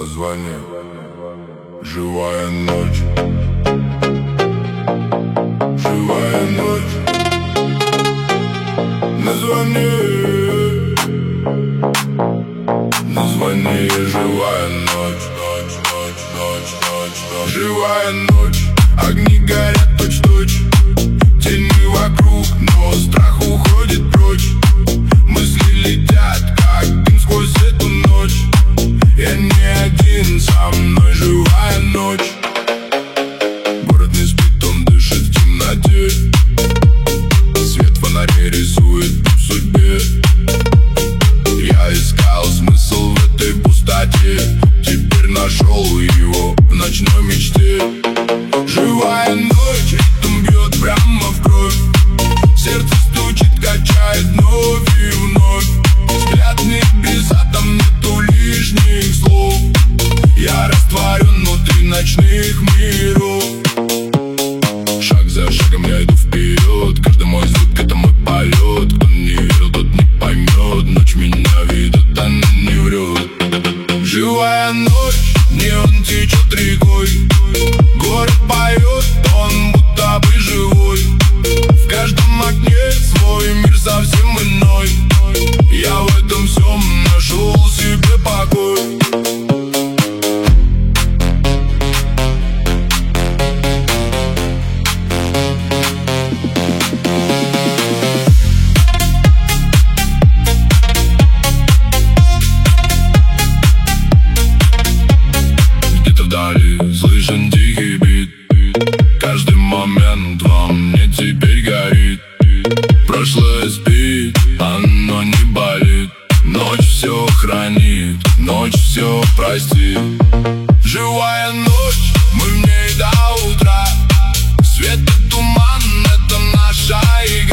Позвони. Живая ночь. Живая ночь. Назвони. Назвони. Живая ночь. Ночь, ночь, ночь, ночь, ночь. Живая ночь. Огни горят точь-точь. Тени вокруг, но страх уходит прочь. Мысли летят, как дым сквозь эту ночь. Я не один, со мной живая ночь. Город не спит, он дышит в темноте. Свет фонарей рисует в судьбе. Я искал смысл в этой пустоте. Теперь нашел его в ночной мечте. Живая ночь, ритм бьет прямо в кровь. Сердце стучит, качает вновь и вновь. Взгляд небеса, там нету лишних слов. Я растворен внутри ночных миров. Шаг за шагом я иду вперед. Каждый мой звук — это мой полет. Кто не верил, тот не поймет. Ночь меня ведет, она не врет. Живая ночь, неон течет рекой. Город поет, он будто бы живой. В каждом окне свой мир совсем иной. Я в этом всем нашел себе покой. Где-то вдали слышен тихий бит. Каждый момент во мне теперь горит. Прошлое спит, оно не болит. Ночь все хранит, ночь все простит. Живая ночь, мы в ней до утра. Свет и туман — это наша игра.